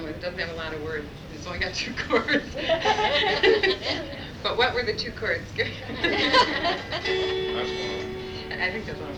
song that doesn't have a lot of words. It's only got 2 chords. But what were the 2 chords? That's one. I think that's one.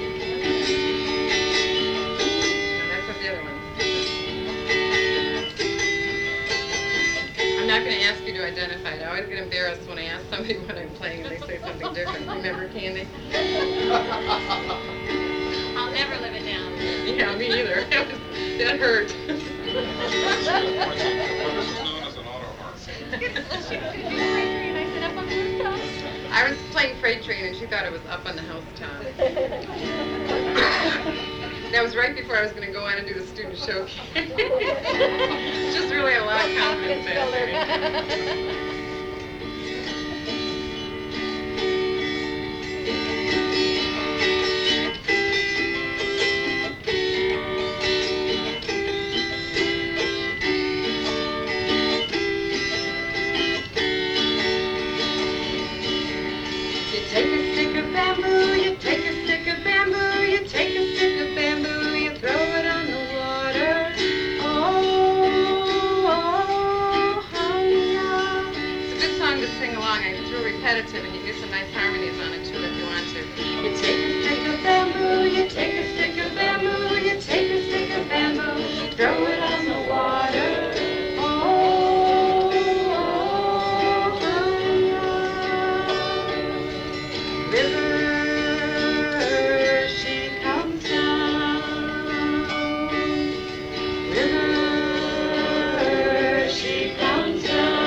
No, that's what the other one. I'm not going to ask you to identify it. I always get embarrassed when I ask somebody what I'm playing and they say something different. Remember, Candy? I'll never live it down. Yeah, me either. That hurt. This is known as an auto harp. I was playing Freight Train and she thought it was Up on the Housetop. That was right before I was going to go on and do the student showcase. Just really a lot of confidence that day. Repetitive, and you do some nice harmonies on it too if you want to. You take a stick of bamboo, you take a stick of bamboo, you take a stick of bamboo, throw it on the water. Oh, river, she comes down. River, she comes down.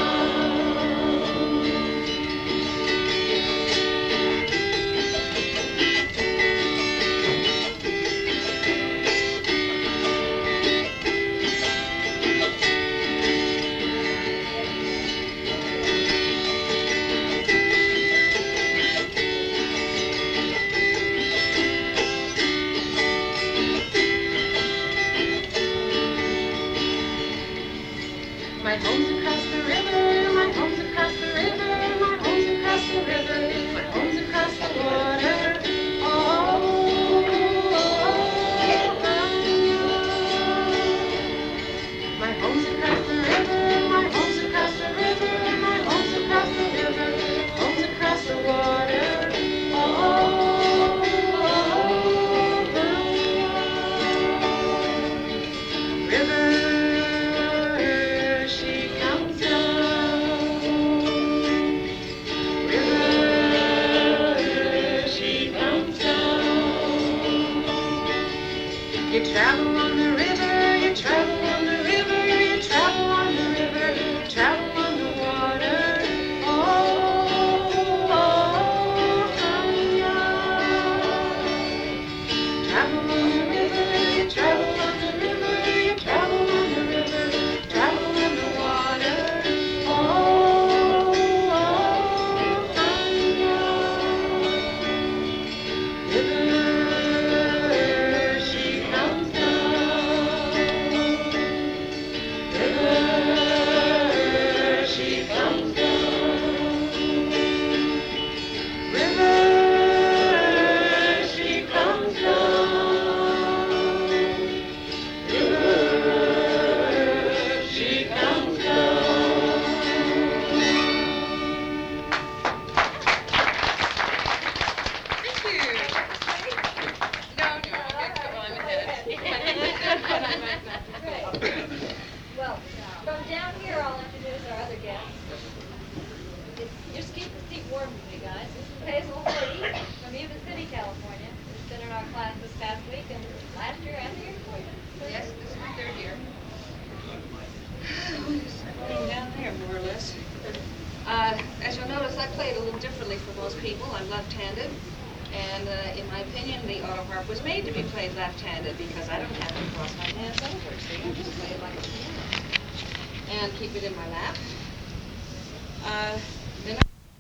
My home's across the river, my home's across the river, my home's across the river, my home's across the water. Oh, my home's across the river, my home's across the river, my home's across the river, home's across the water. River. You travel on the river, you travel on the river, you travel on the river, you travel on the water. Oh, travel on the river, you travel on the river, you travel on the river, travel on the water. Well, from down here, I'll introduce our other guest. Just keep the seat warm with me, guys. This is Hazel Hardy from Yuba City, California. Who's been in our class this past week and last year and the year before. Yes, this is my 3rd year. Down there, more or less. As you'll notice, I played a little differently from most people. I'm left-handed, and in my opinion, the auto harp was made to be played left-handed because I don't have to cross my hands over. See, I just play it like a piano and keep it in my lap. Then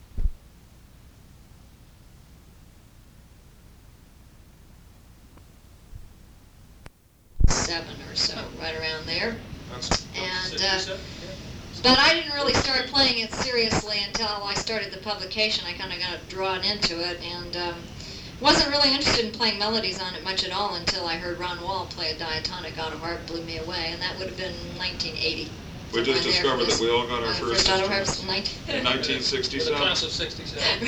7 or so, right around there. But I didn't really start playing it seriously until I started the publication. I kind of got drawn into it, and Wasn't really interested in playing melodies on it much at all until I heard Ron Wall play a diatonic auto harp, blew me away, and that would have been 1980. We just discovered that we all got our first auto harps in instruments in With 1967. the class of 67.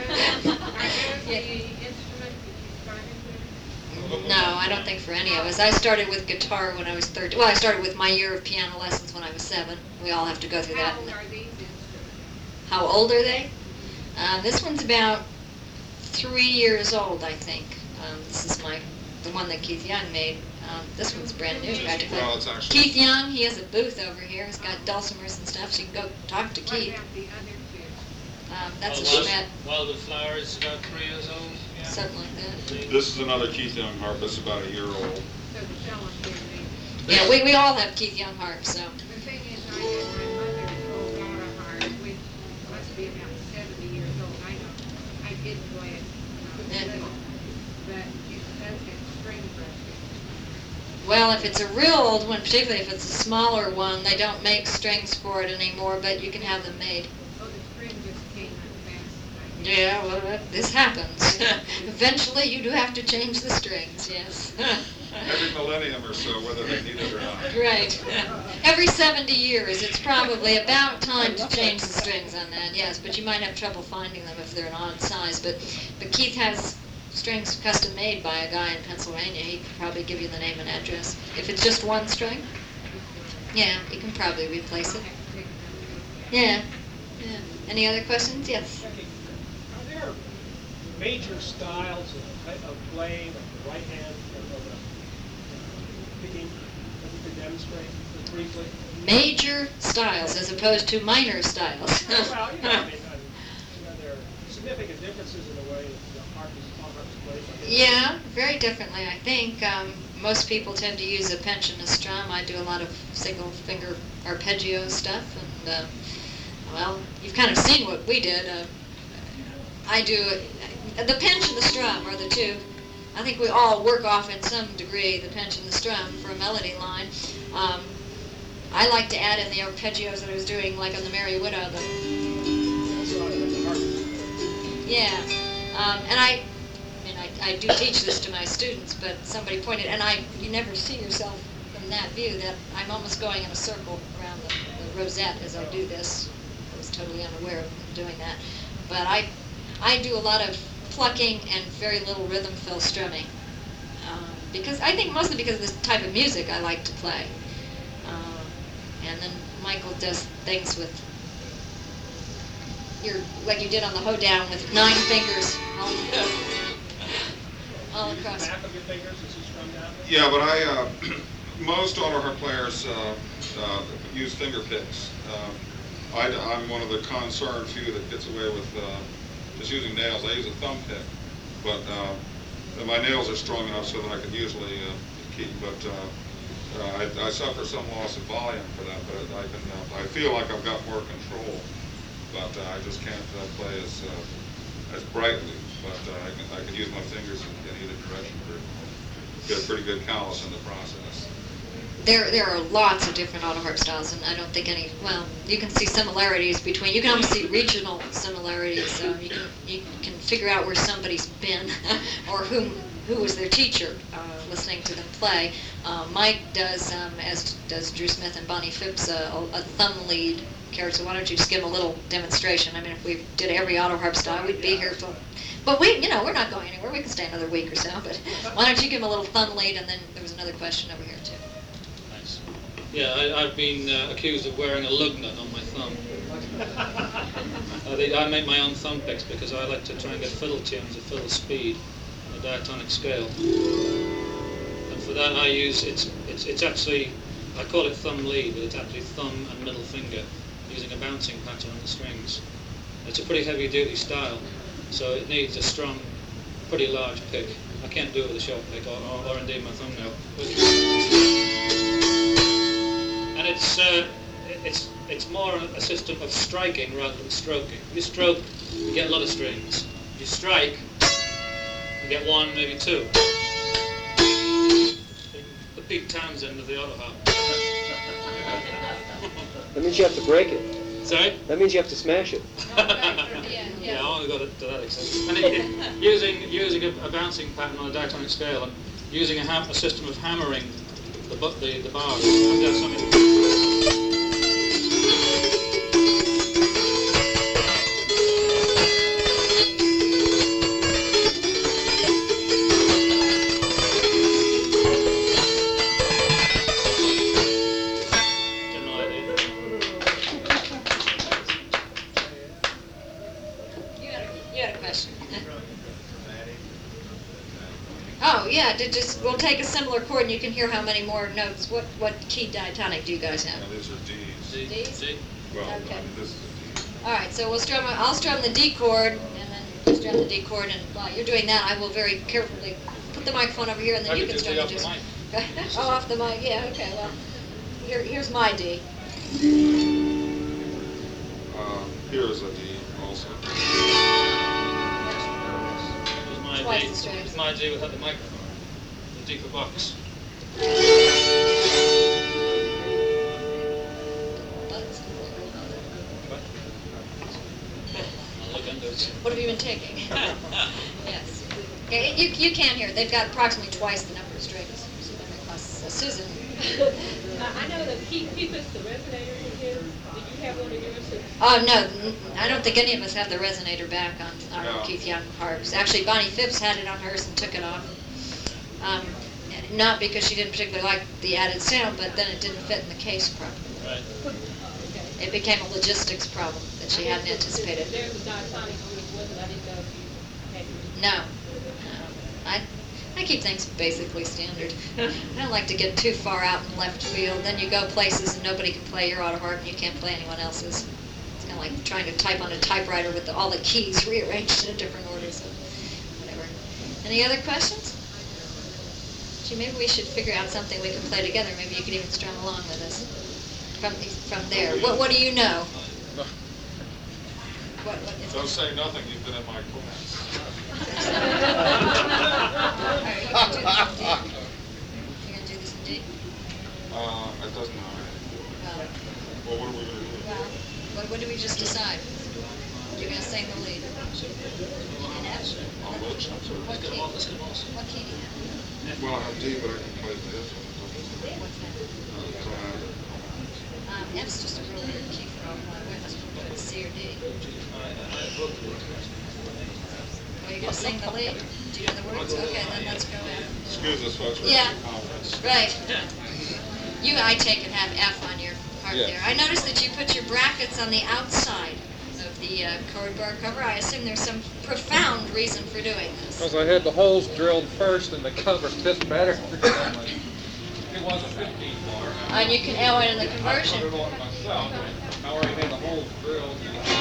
No, I don't think for any of us. I started with guitar when I was 13. Well, I started with my year of piano lessons when I was 7. We all have to go through that. How old are these instruments? How old are they? This one's about 3 years old, I think. This is the one that Keith Young made. This one's brand new, practically. Well, it's actually- Keith Young, he has a booth over here. He's got dulcimers and stuff, so you can go talk to What Keith. about the other two? That's a Wild- Schmidt, Wildwood Flower is about 3 years old. Yeah. something like that. This is another Keith Young harp. It's about a year old. So the cello here, they. Yeah, we all have Keith Young harps, so. The thing is, I had my mother's old auto harp, which must be about 70 years old. I know, I did play it when I was little, but it does have string pressure. Well, if it's a real old one, particularly if it's a smaller one, they don't make strings for it anymore, but you can have them made. Oh, the string just came unfastened. I guess. Yeah, well, this happens. Eventually, you do have to change the strings, yes. Every millennium or so, whether they need it or not. Right. Every 70 years, it's probably about time to change the strings on that, yes, but you might have trouble finding them if they're an odd size. But Keith has strings custom made by a guy in Pennsylvania. He could probably give you the name and address. If it's just one string, yeah, you can probably replace I'll it. have to take it down. Yeah. Yeah. Any other questions? Yes. Becky, are there major styles of playing of the right hand or of picking that you could demonstrate just briefly? Major styles as opposed to minor styles. Well, you know, there are significant differences in the way the harp is played. Yeah, very differently, I think. Most people tend to use a pensionist strum. I do a lot of single finger arpeggio stuff, and well, you've kind of seen what we did. I do the pinch and the strum are the two. I think we all work off in some degree the pinch and the strum for a melody line. I like to add in the arpeggios that I was doing, like on the Merry Widow. Yeah, and I do teach this to my students, but somebody pointed, and you never see yourself from that view, that I'm almost going in a circle around the rosette as I do this. I was totally unaware of doing that. But I do a lot of plucking and very little rhythm fill strumming. Because I think mostly because of this type of music I like to play. And then Michael does things with like you did on the hoedown with 9 fingers all across. Half of your fingers as you strum down? Yeah, but most auto harp players use finger picks. I'm one of the concerned few that gets away with just using nails. I use a thumb pick, but my nails are strong enough so that I can usually keep. But I suffer some loss of volume for that. But I feel like I've got more control. But I just can't play as brightly. But I can use my fingers in either direction to get a pretty good callus in the process. There are lots of different auto harp styles, and I don't think well, you can see similarities between, you can almost see regional similarities. You can figure out where somebody's been or who was their teacher listening to them play. Mike does, as does Drew Smith and Bonnie Phipps, a thumb lead character. Why don't you just give them a little demonstration? I mean, if we did every auto harp style, we'd be here till... But we're not going anywhere. We can stay another week or so. But why don't you give them a little thumb lead, and then there was another question over here, too. Nice. Yeah, I've been accused of wearing a lug nut on my thumb. I make my own thumb picks because I like to try and get fiddle tunes at fiddle speed on a diatonic scale. And for that I use, it's actually, I call it thumb lead, but it's actually thumb and middle finger using a bouncing pattern on the strings. It's a pretty heavy duty style, so it needs a strong, pretty large pick. I can't do it with a short pick or indeed my thumbnail. And it's more a system of striking rather than stroking. If you stroke, you get a lot of strings. If you strike, you get 1, maybe 2. The Pete Townsend of the auto harp. That means you have to break it. Sorry? That means you have to smash it. No, Yeah, I want to go to that extent. And using a bouncing pattern on a diatonic scale, and using a system of hammering the bars. That's something. General idea. You had a question. Oh, yeah, we'll take a similar chord and you can hear how many more notes. What key diatonic do you guys have? Now, these are Ds. D's? D. Well, I Okay. mean, this is a D. All right, so I'll strum the D chord, and then you strum the D chord, and while you're doing that, I will very carefully put the microphone over here, and then I you could can do strum D it off the just. mic. Oh, off the mic, yeah, okay, well, here's my D. Here is a D also. It was my Twice D. the strings. It was my D without the microphone. The D for box. I'll look under it. What have you been taking? Yes. Okay, you can hear, they've got approximately twice the number of strings. Susan. I know that he puts the resonator in his. Do you have one of yours? No, I don't think any of us have the resonator back on our No. Keith Young harps. Actually, Bonnie Phipps had it on hers and took it off. Not because she didn't particularly like the added sound, but then it didn't fit in the case properly. Right. It became a logistics problem that she hadn't anticipated. There's a diatonic on it, wasn't I didn't know if you had yours. No. I keep things basically standard. I don't like to get too far out in left field. Then you go places and nobody can play your auto harp and you can't play anyone else's. It's kind of like trying to type on a typewriter with all the keys rearranged in a different order. So whatever. Any other questions? Gee, maybe we should figure out something we can play together. Maybe you could even strum along with us from there. What do you know? What is Don't say nothing, you've been in my class. All right, you can do this in D. You're gonna do this in D? It doesn't matter. Well, Well, what are we gonna do? well, what did we just decide? You're gonna sing the lead. In F? On which? I'm sorry. What key? Let's get Molson. What key do you have? Well, I have D, but I can play this one. What's that? So I have it. F's just a real weird key for all my women. It's C or D. Well, you're gonna sing the lead. Do you know the words? Okay, then let's go F. Excuse us, folks, we're Yeah. at the conference. Right. You, I take it, have F on your part Yeah. there. I noticed that you put your brackets on the outside of the chord bar cover. I assume there's some profound reason for doing this. Because I had the holes drilled first and the cover fit better. It was a 15 bar. And you can add it in the I conversion. put it on myself. I already had the holes drilled.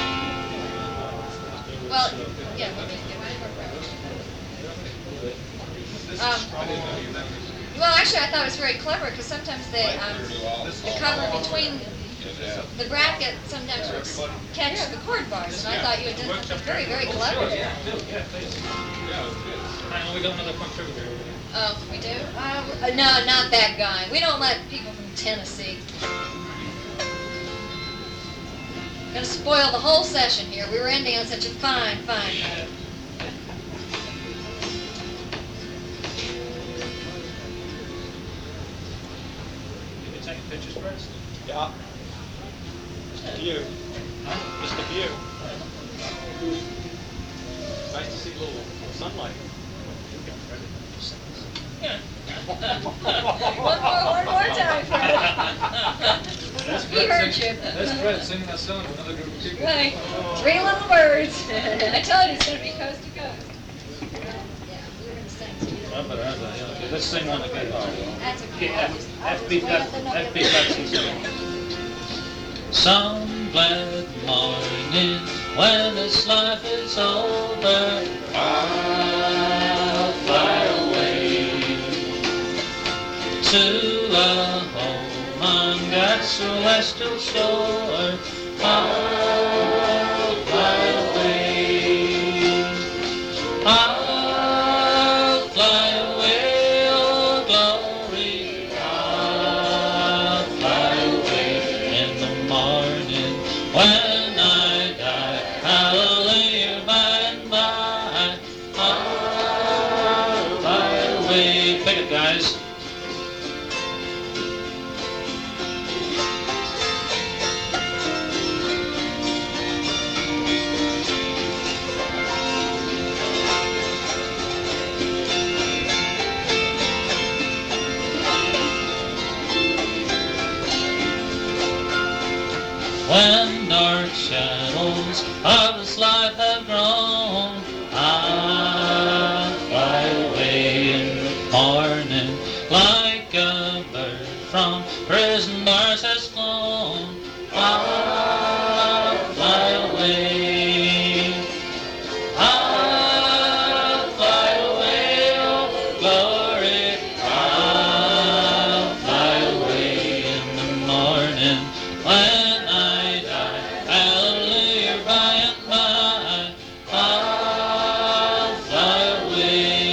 Well, yeah, let me get my well, actually, I thought it was very clever because sometimes the cover between the bracket sometimes would catch the chord bars, and I thought you had done something very, very clever there. Hang on, we got another contributor. Oh, we do? No, not that guy. We don't let people from Tennessee. Gonna spoil the whole session here. We were ending on such a fine note. You taking pictures first? Yeah. Mr. View. Mr. View. Nice to see a little sunlight. One more time, Fred. He heard you. That's Fred singing that song to another group of people. Right. 3 little birds. I told you it's going to be coast to coast. Yeah, we were going to sing to you. I better have that, yeah. Okay, let's sing one again. That's okay. F beat back C7. Some glad morning when this life is over, I'll fly away to a home on God's celestial shore. I'll fly away. I'll fly away, oh glory. I'll fly away in the morning when I die. I'll when dark shadows of this life have grown, I'll fly away in the morning like a bird from prison bars has flown. I'll fly away. I'll fly away, oh glory. I'll fly away in the morning when I die. Hallelujah, by and by. I'll fly away.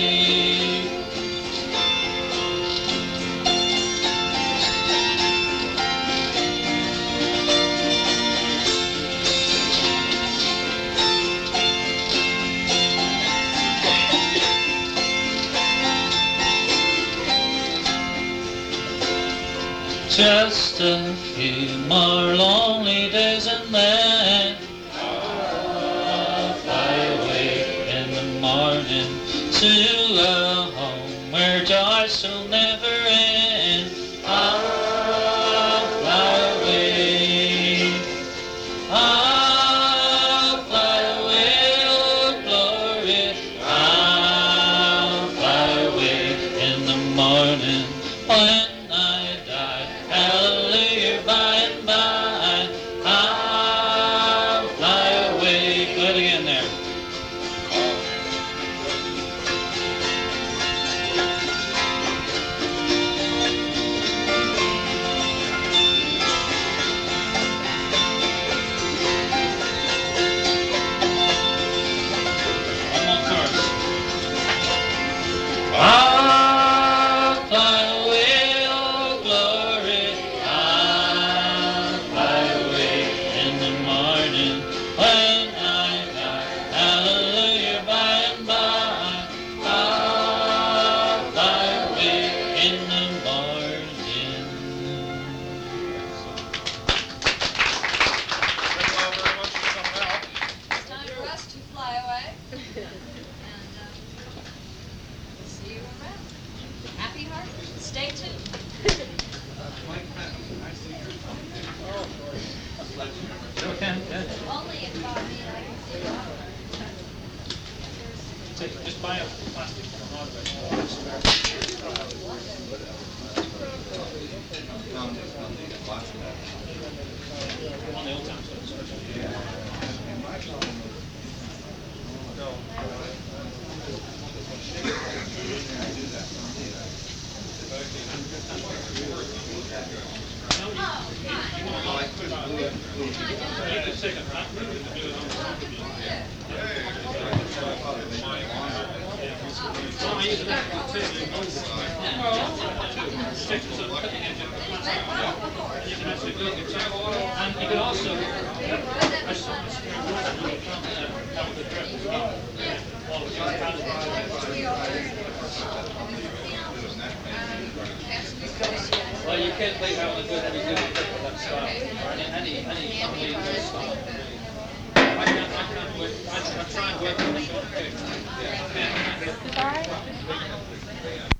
Just a few more lonely days and then I'll fly away in the morning to a home where joy shall never end. I'll fly away. I'll fly away, oh glory. I'll fly away in the morning when I die. Hallelujah, by and by. I'll fly away. Go ahead again there. One more chorus. I'll fly away, oh glory. I'll fly away in the morning when I die. Hallelujah, by and by. I'll fly away in the morning. Thank you all very much for coming out. It's time for us to fly away. And we'll see you around. Happy harvest. Stay tuned. Only if I mean I can see you. Just buy a plastic one out of it. On the old town side. You could take a copy of it and do it on the I use it for too. Pictures of the cutting edge of the plastic. You can actually build your table. And you can also well, you can't leave out the good heavy duty pick of that style, or any style. I try and work on the short pick.